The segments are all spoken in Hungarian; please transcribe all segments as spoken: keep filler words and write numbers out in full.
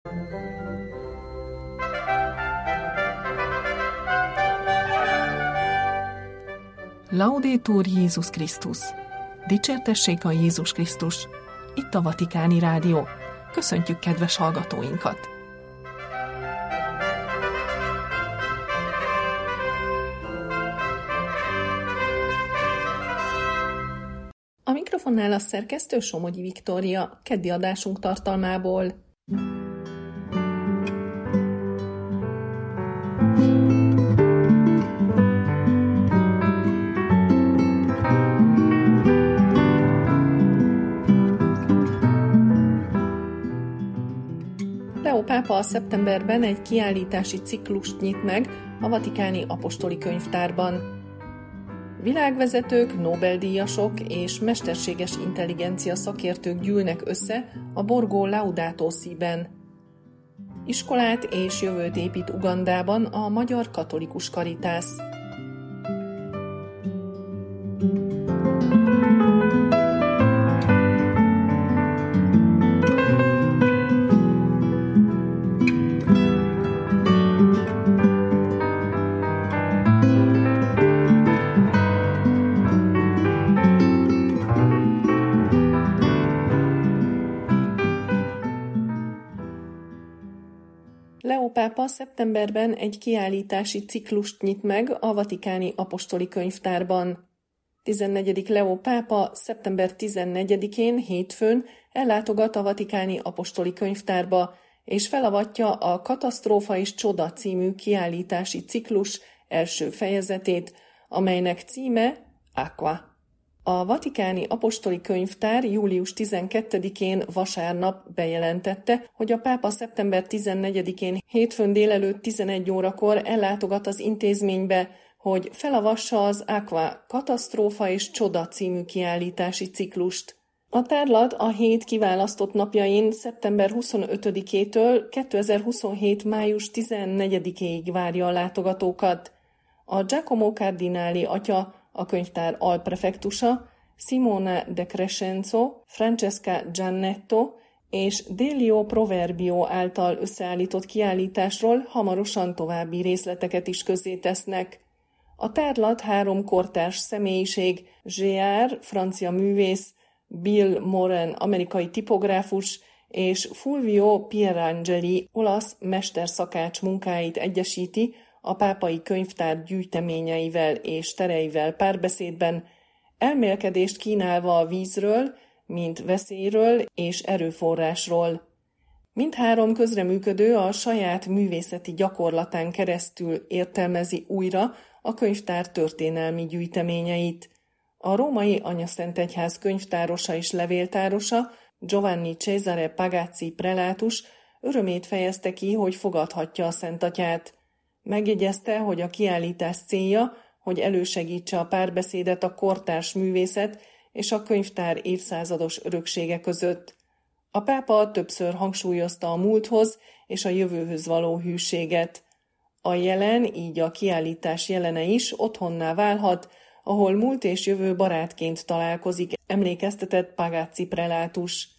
Laudetur Jézus Krisztus! Dicsértessék a Jézus Krisztus! Itt a Vatikáni Rádió. Köszöntjük kedves hallgatóinkat! A mikrofonnál a szerkesztő Somogyi Viktória, keddi adásunk tartalmából. Leó pápa szeptemberben egy kiállítási ciklust nyit meg a Vatikáni Apostoli Könyvtárban. Világvezetők, Nobel-díjasok és mesterséges intelligencia szakértők gyűlnek össze a Borgo Laudato Si-ben. Iskolát és jövőt épít Ugandában a Magyar Katolikus Karitász. Leó pápa szeptemberben egy kiállítási ciklust nyit meg a Vatikáni Apostoli Könyvtárban. tizennegyedik Leó pápa szeptember tizennegyedikén, hétfőn ellátogat a Vatikáni Apostoli Könyvtárba, és felavatja a Katasztrófa és Csoda című kiállítási ciklus első fejezetét, amelynek címe Aqua. A Vatikáni Apostoli Könyvtár július tizenkettedikén vasárnap bejelentette, hogy a pápa szeptember tizennegyedikén hétfőn délelőtt tizenegy órakor ellátogat az intézménybe, hogy felavassa az Aqua Katasztrófa és Csoda című kiállítási ciklust. A tárlat a hét kiválasztott napjain szeptember huszonötödikétől kétezer-huszonhét május tizennegyedikéig várja a látogatókat. A Giacomo Cardinali atya, a könyvtár alprefektusa, Simona De Crescenzo, Francesca Giannetto és Delio Proverbio által összeállított kiállításról hamarosan további részleteket is közzétesznek. A tárlat három kortárs személyiség, Gérard, francia művész, Bill Moran, amerikai tipográfus, és Fulvio Pierangeli, olasz mesterszakács munkáit egyesíti a pápai könyvtár gyűjteményeivel és tereivel párbeszédben, elmélkedést kínálva a vízről, mint veszélyről és erőforrásról. Mindhárom közreműködő a saját művészeti gyakorlatán keresztül értelmezi újra a könyvtár történelmi gyűjteményeit. A római Anyaszentegyház könyvtárosa és levéltárosa, Giovanni Cesare Pagazzi prelátus örömét fejezte ki, hogy fogadhatja a Szentatyát. Megjegyezte, hogy a kiállítás célja, hogy elősegítse a párbeszédet a kortárs művészet és a könyvtár évszázados öröksége között. A pápa többször hangsúlyozta a múlthoz és a jövőhöz való hűséget. A jelen, így a kiállítás jelene is otthonná válhat, ahol múlt és jövő barátként találkozik, emlékeztetett Pagazzi prelátus.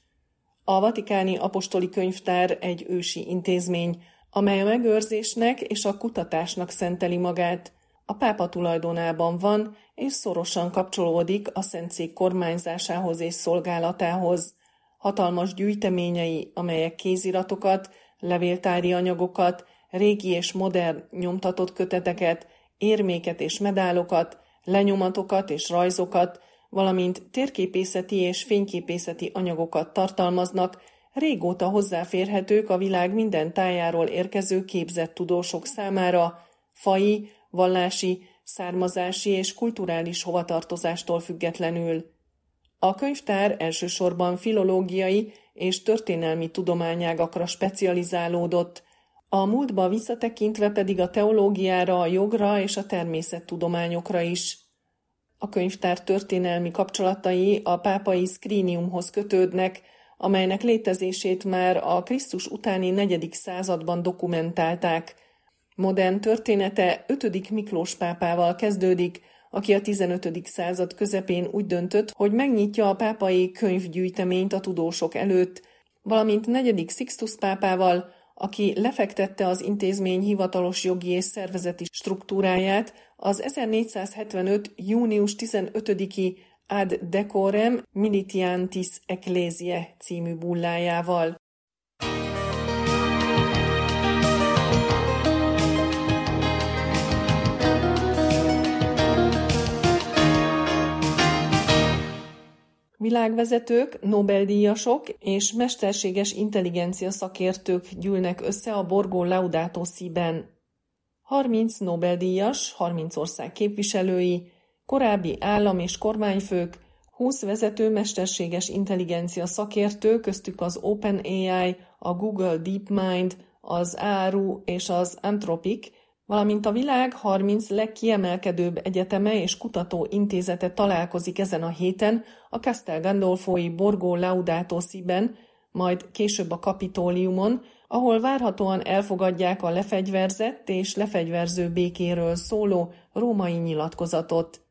A Vatikáni Apostoli Könyvtár egy ősi intézmény, amely a megőrzésnek és a kutatásnak szenteli magát. A pápa tulajdonában van, és szorosan kapcsolódik a Szentszék kormányzásához és szolgálatához. Hatalmas gyűjteményei, amelyek kéziratokat, levéltári anyagokat, régi és modern nyomtatott köteteket, érméket és medálokat, lenyomatokat és rajzokat, valamint térképészeti és fényképészeti anyagokat tartalmaznak, régóta hozzáférhetők a világ minden tájáról érkező képzett tudósok számára, faji, vallási, származási és kulturális hovatartozástól függetlenül. A könyvtár elsősorban filológiai és történelmi tudományágakra specializálódott, a múltba visszatekintve pedig a teológiára, a jogra és a természettudományokra is. A könyvtár történelmi kapcsolatai a pápai szkríniumhoz kötődnek, amelynek létezését már a Krisztus utáni negyedik században dokumentálták. Modern története ötödik Miklós pápával kezdődik, aki a tizenötödik század közepén úgy döntött, hogy megnyitja a pápai könyvgyűjteményt a tudósok előtt, valamint negyedik Sixtus pápával, aki lefektette az intézmény hivatalos jogi és szervezeti struktúráját az ezernégyszázhetvenöt. június tizenötödiki Ad decorem militiantis ecclesiae című bullájával. Világvezetők, Nobel-díjasok és mesterséges intelligencia szakértők gyűlnek össze a Borgo Laudato Si-ben. harminc Nobel-díjas, harminc ország képviselői, korábbi állam- és kormányfők, húsz vezető mesterséges intelligencia szakértő, köztük az OpenAI, a Google DeepMind, az á er u és az Anthropic, valamint a világ harminc legkiemelkedőbb egyeteme és kutatóintézete találkozik ezen a héten a Castel Gandolfoi Borgo Laudato Si-ben, majd később a Kapitóliumon, ahol várhatóan elfogadják a lefegyverzett és lefegyverző békéről szóló római nyilatkozatot.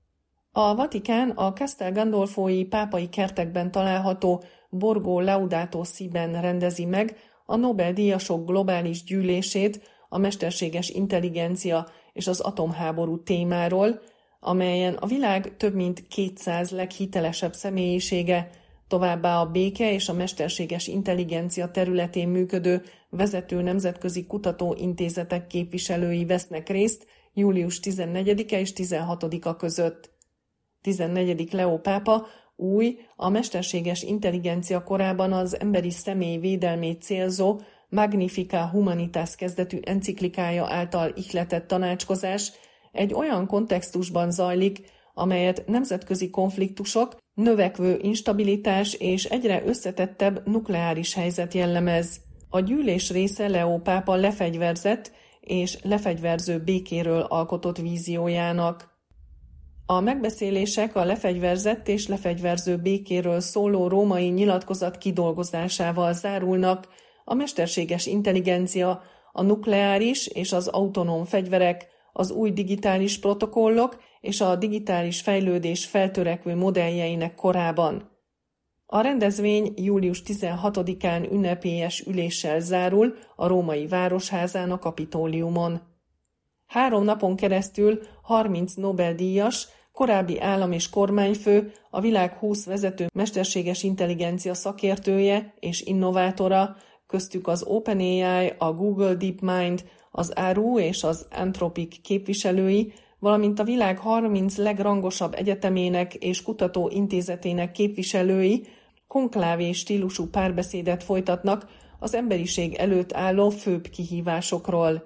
A Vatikán a Castel Gandolfoi pápai kertekben található Borgo Laudato Si-ben rendezi meg a Nobel-díjasok globális gyűlését a mesterséges intelligencia és az atomháború témáról, amelyen a világ több mint kétszáz leghitelesebb személyisége, továbbá a béke és a mesterséges intelligencia területén működő vezető nemzetközi kutatóintézetek képviselői vesznek részt július tizennegyedike és tizenhatodika között. tizennegyedik Leó pápa új, a mesterséges intelligencia korában az emberi személy védelmét célzó Magnifica Humanitas kezdetű enciklikája által ihletett tanácskozás egy olyan kontextusban zajlik, amelyet nemzetközi konfliktusok, növekvő instabilitás és egyre összetettebb nukleáris helyzet jellemez. A gyűlés része Leó pápa lefegyverzett és lefegyverző békéről alkotott víziójának. A megbeszélések a lefegyverzett és lefegyverző békéről szóló római nyilatkozat kidolgozásával zárulnak, a mesterséges intelligencia, a nukleáris és az autonóm fegyverek, az új digitális protokollok és a digitális fejlődés feltörekvő modelljeinek korában. A rendezvény július tizenhatodikán ünnepélyes üléssel zárul a római városházán a Kapitóliumon. Három napon keresztül harminc Nobel-díjas, korábbi állam- és kormányfő, a világ húsz vezető mesterséges intelligencia szakértője és innovátora, köztük az OpenAI, a Google DeepMind, az á er u és az Anthropic képviselői, valamint a világ harminc legrangosabb egyetemének és kutatóintézetének képviselői konklávé stílusú párbeszédet folytatnak az emberiség előtt álló főbb kihívásokról.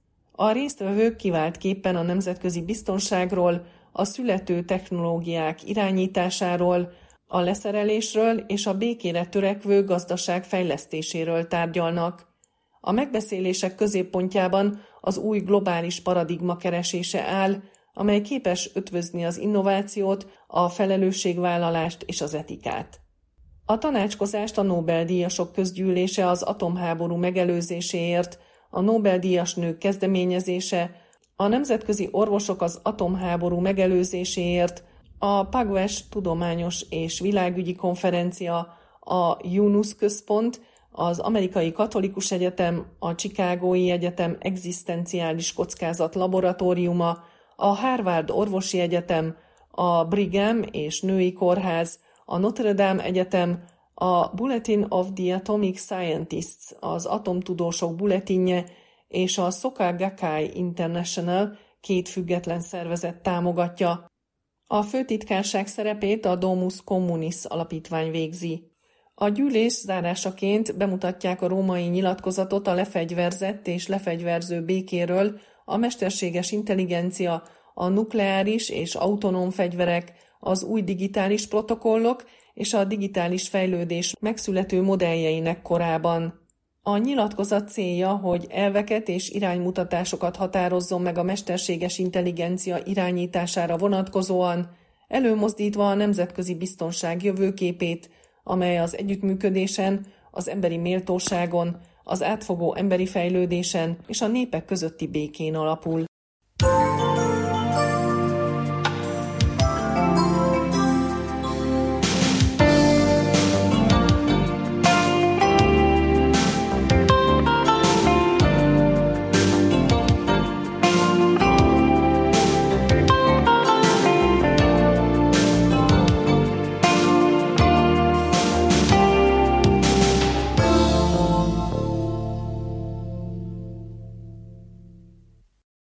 A résztvevők kiváltképpen a nemzetközi biztonságról, a születő technológiák irányításáról, a leszerelésről és a békére törekvő gazdaság fejlesztéséről tárgyalnak. A megbeszélések középpontjában az új globális paradigma keresése áll, amely képes ötvözni az innovációt, a felelősségvállalást és az etikát. A tanácskozást a Nobel-díjasok közgyűlése az atomháború megelőzéséért, a Nobel-díjas nők kezdeményezése, a nemzetközi orvosok az atomháború megelőzéséért, a Pugwash Tudományos és Világügyi Konferencia, a Yunus Központ, az Amerikai Katolikus Egyetem, a Chicagói Egyetem Egzisztenciális Kockázat Laboratóriuma, a Harvard Orvosi Egyetem, a Brigham és Női Kórház, a Notre Dame Egyetem, a Bulletin of the Atomic Scientists, az atomtudósok bulletinje, és a Soka Gakkai International, két független szervezet támogatja. A főtitkárság szerepét a Domus Communis alapítvány végzi. A gyűlés zárásaként bemutatják a római nyilatkozatot a lefegyverzett és lefegyverző békéről, a mesterséges intelligencia, a nukleáris és autonóm fegyverek, az új digitális protokollok és a digitális fejlődés megszülető modelljeinek korában. A nyilatkozat célja, hogy elveket és iránymutatásokat határozzon meg a mesterséges intelligencia irányítására vonatkozóan, előmozdítva a nemzetközi biztonság jövőképét, amely az együttműködésen, az emberi méltóságon, az átfogó emberi fejlődésen és a népek közötti békén alapul.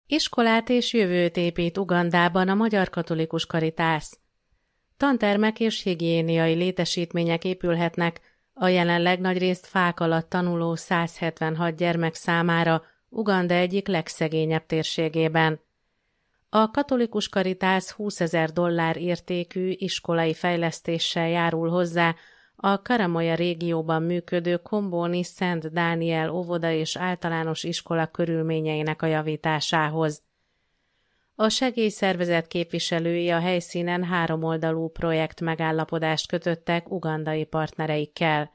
Iskolát és jövőt épít Ugandában a Magyar Katolikus Karitász. Tantermek és higiéniai létesítmények épülhetnek a jelenleg nagyrészt fák alatt tanuló száz hetvenhat gyermek számára Uganda egyik legszegényebb térségében. A Katolikus Karitász húszezer dollár értékű iskolai fejlesztéssel járul hozzá a Karamoja régióban működő Kombóni Szent Dániel óvoda és általános iskola körülményeinek a javításához. A segélyszervezet képviselői a helyszínen háromoldalú projekt megállapodást kötöttek ugandai partnereikkel.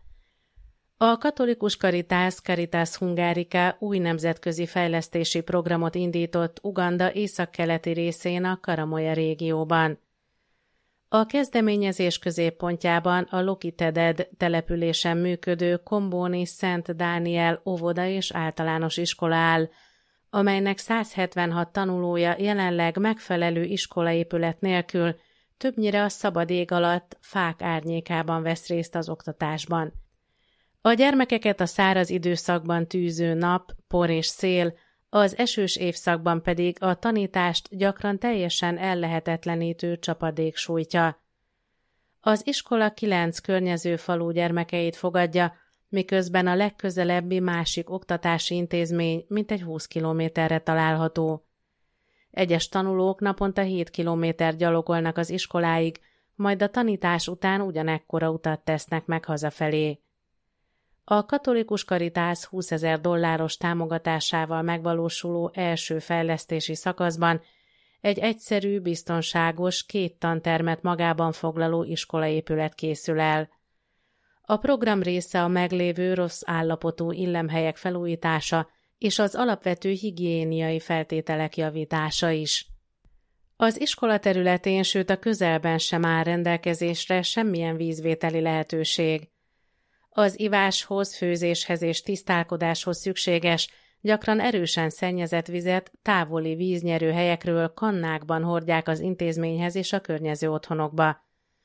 A Katolikus Karitász Caritas Hungarica új nemzetközi fejlesztési programot indított Uganda északkeleti részén a Karamoja régióban. A kezdeményezés középpontjában a Lokiteded településen működő Kombóni Szent Dániel óvoda és általános iskola áll, amelynek száz hetvenhat tanulója jelenleg megfelelő iskolaépület nélkül többnyire a szabad ég alatt fák árnyékában vesz részt az oktatásban. A gyermekeket a száraz időszakban tűző nap, por és szél, az esős évszakban pedig a tanítást gyakran teljesen ellehetetlenítő csapadék sújtja. Az iskola kilenc környező falu gyermekeit fogadja, miközben a legközelebbi másik oktatási intézmény mintegy húsz kilométerre található. Egyes tanulók naponta hét kilométer gyalogolnak az iskoláig, majd a tanítás után ugyanekkora utat tesznek meg hazafelé. A Katolikus Karitász húszezer dolláros támogatásával megvalósuló első fejlesztési szakaszban egy egyszerű, biztonságos, két tantermet magában foglaló iskolaépület készül el. A program része a meglévő rossz állapotú illemhelyek felújítása és az alapvető higiéniai feltételek javítása is. Az iskola területén, sőt a közelben sem áll rendelkezésre semmilyen vízvételi lehetőség. Az iváshoz, főzéshez és tisztálkodáshoz szükséges, gyakran erősen szennyezett vizet távoli víznyerő helyekről kannákban hordják az intézményhez és a környező otthonokba.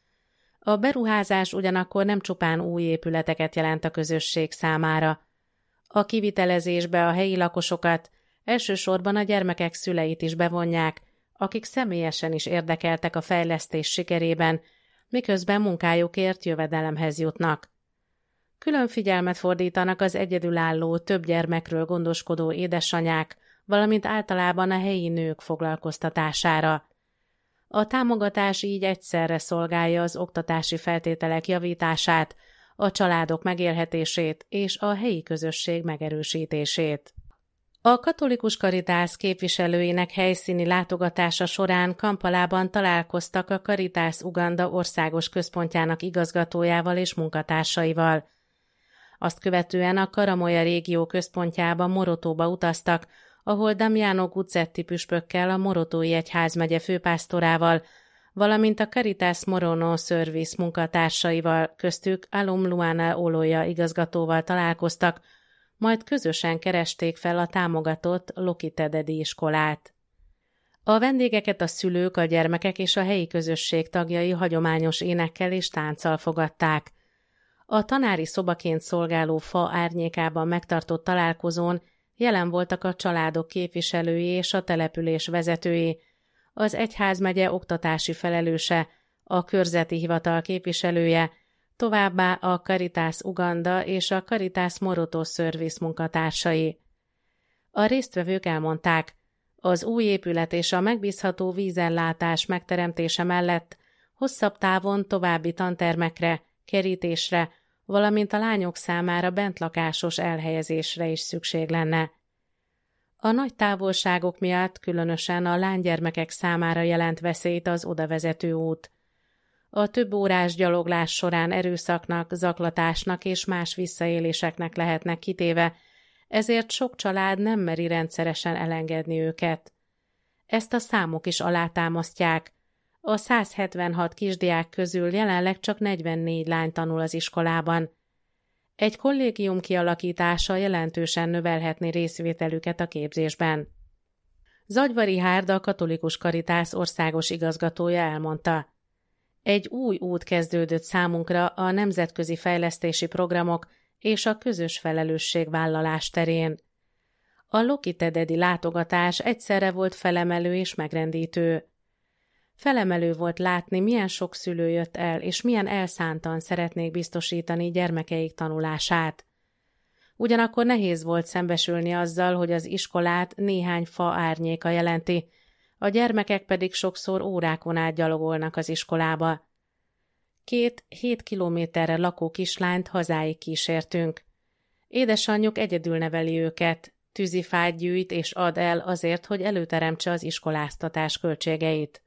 A beruházás ugyanakkor nem csupán új épületeket jelent a közösség számára. A kivitelezésbe a helyi lakosokat, elsősorban a gyermekek szüleit is bevonják, akik személyesen is érdekeltek a fejlesztés sikerében, miközben munkájukért jövedelemhez jutnak. Külön figyelmet fordítanak az egyedülálló, több gyermekről gondoskodó édesanyák, valamint általában a helyi nők foglalkoztatására. A támogatás így egyszerre szolgálja az oktatási feltételek javítását, a családok megélhetését és a helyi közösség megerősítését. A Katolikus Karitász képviselőinek helyszíni látogatása során Kampalában találkoztak a Caritas Uganda országos központjának igazgatójával és munkatársaival. Azt követően a Karamoja régió központjába, Morotóba utaztak, ahol Damiano Guzzetti püspökkel, a Morotói egyházmegye főpásztorával, valamint a Caritas Morono Service munkatársaival, köztük Alum Luana Oloya igazgatóval találkoztak, majd közösen keresték fel a támogatott Lokitededi iskolát. A vendégeket a szülők, a gyermekek és a helyi közösség tagjai hagyományos énekkel és tánccal fogadták. A tanári szobaként szolgáló fa árnyékában megtartott találkozón jelen voltak a családok képviselői és a település vezetői, az egyházmegye oktatási felelőse, a körzeti hivatal képviselője, továbbá a Caritas Uganda és a Caritas Moroto Service munkatársai. A résztvevők elmondták, az új épület és a megbízható vízellátás megteremtése mellett hosszabb távon további tantermekre, kerítésre, valamint a lányok számára bentlakásos elhelyezésre is szükség lenne. A nagy távolságok miatt különösen a lánygyermekek számára jelent veszélyt az odavezető út. A több órás gyaloglás során erőszaknak, zaklatásnak és más visszaéléseknek lehetnek kitéve, ezért sok család nem meri rendszeresen elengedni őket. Ezt a számok is alátámasztják. A száz hetvenhat kisdiák közül jelenleg csak negyvennégy lány tanul az iskolában. Egy kollégium kialakítása jelentősen növelhetné részvételüket a képzésben. Zagyvari Hárd, a Katolikus Karitász országos igazgatója elmondta: egy új út kezdődött számunkra a nemzetközi fejlesztési programok és a közös felelősségvállalás terén. A Lokitededi látogatás egyszerre volt felemelő és megrendítő. Felemelő volt látni, milyen sok szülő jött el, és milyen elszántan szeretnék biztosítani gyermekeik tanulását. Ugyanakkor nehéz volt szembesülni azzal, hogy az iskolát néhány fa árnyéka jelenti, a gyermekek pedig sokszor órákon át gyalogolnak az iskolába. Két hét kilométerre lakó kislányt hazáig kísértünk. Édesanyjuk egyedül neveli őket, tűzifát gyűjt és ad el azért, hogy előteremtse az iskoláztatás költségeit.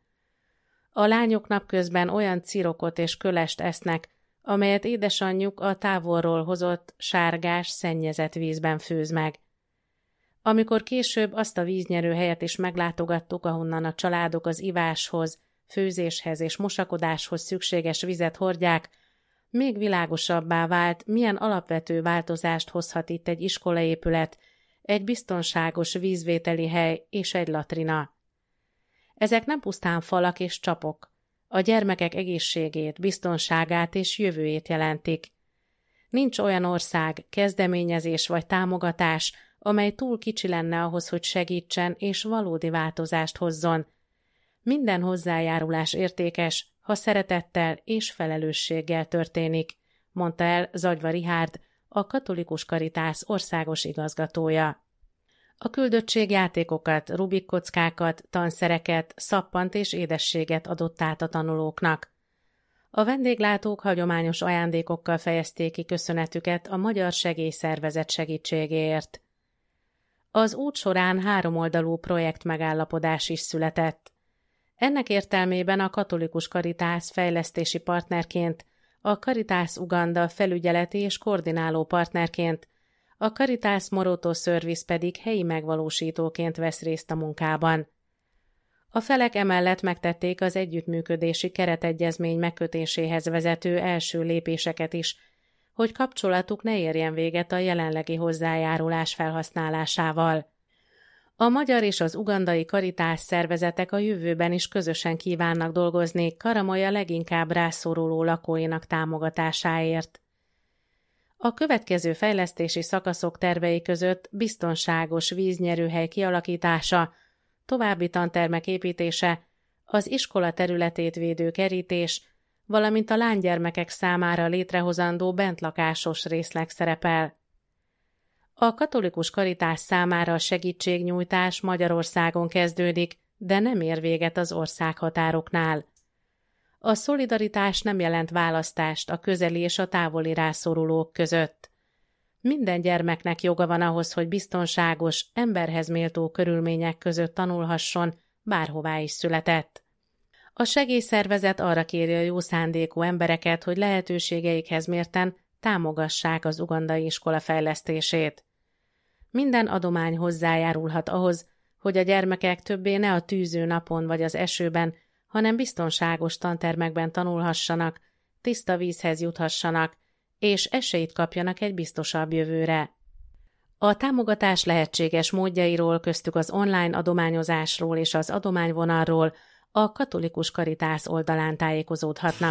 A lányok napközben olyan cirokot és kölest esznek, amelyet édesanyjuk a távolról hozott, sárgás, szennyezett vízben főz meg. Amikor később azt a víznyerő helyet is meglátogattuk, ahonnan a családok az iváshoz, főzéshez és mosakodáshoz szükséges vizet hordják, még világosabbá vált, milyen alapvető változást hozhat itt egy iskolaépület, egy biztonságos vízvételi hely és egy latrina. Ezek nem pusztán falak és csapok, a gyermekek egészségét, biztonságát és jövőjét jelentik. Nincs olyan ország, kezdeményezés vagy támogatás, amely túl kicsi lenne ahhoz, hogy segítsen és valódi változást hozzon. Minden hozzájárulás értékes, ha szeretettel és felelősséggel történik, mondta el Zagyva Richárd, a Katolikus Caritas országos igazgatója. A küldöttség játékokat, Rubik kockákat, tanszereket, szappant és édességet adott át a tanulóknak. A vendéglátók hagyományos ajándékokkal fejezték ki köszönetüket a Magyar Segélyszervezet segítségéért. Az út során háromoldalú projektmegállapodás is született. Ennek értelmében a Katolikus Caritas fejlesztési partnerként, a Caritas Uganda felügyeleti és koordináló partnerként, a Caritas Moroto Service pedig helyi megvalósítóként vesz részt a munkában. A felek emellett megtették az együttműködési keretegyezmény megkötéséhez vezető első lépéseket is, hogy kapcsolatuk ne érjen véget a jelenlegi hozzájárulás felhasználásával. A magyar és az ugandai Caritas szervezetek a jövőben is közösen kívánnak dolgozni Karamoja leginkább rászoruló lakóinak támogatásáért. A következő fejlesztési szakaszok tervei között biztonságos víznyerőhely kialakítása, további tantermek építése, az iskola területét védő kerítés, valamint a lánygyermekek számára létrehozandó bentlakásos részleg szerepel. A Katolikus Caritas számára a segítségnyújtás Magyarországon kezdődik, de nem ér véget az országhatároknál. A szolidaritás nem jelent választást a közeli és a távoli rászorulók között. Minden gyermeknek joga van ahhoz, hogy biztonságos, emberhez méltó körülmények között tanulhasson, bárhová is született. A segélyszervezet arra kéri a jó szándékú embereket, hogy lehetőségeikhez mérten támogassák az ugandai iskola fejlesztését. Minden adomány hozzájárulhat ahhoz, hogy a gyermekek többé ne a tűző napon vagy az esőben, hanem biztonságos tantermekben tanulhassanak, tiszta vízhez juthassanak, és esélyt kapjanak egy biztosabb jövőre. A támogatás lehetséges módjairól, köztük az online adományozásról és az adományvonalról a Katolikus Caritas oldalán tájékozódhatnak.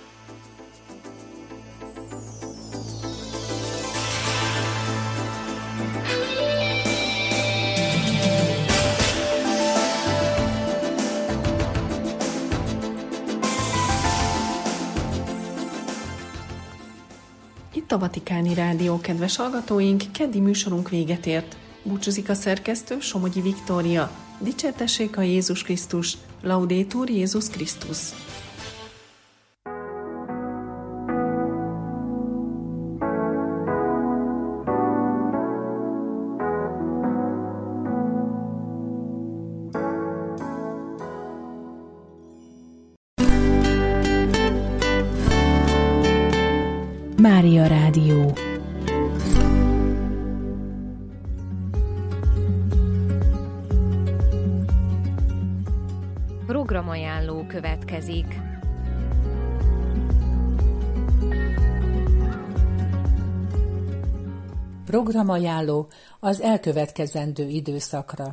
Itt a Vatikáni Rádió, kedves hallgatóink, keddi műsorunk véget ért. Búcsúzik a szerkesztő, Somogyi Viktória. Dicsértessék a Jézus Krisztus, Laudetur Jézus Krisztus. Mária Rádió. Programajánló következik. Programajánló az elkövetkezendő időszakra.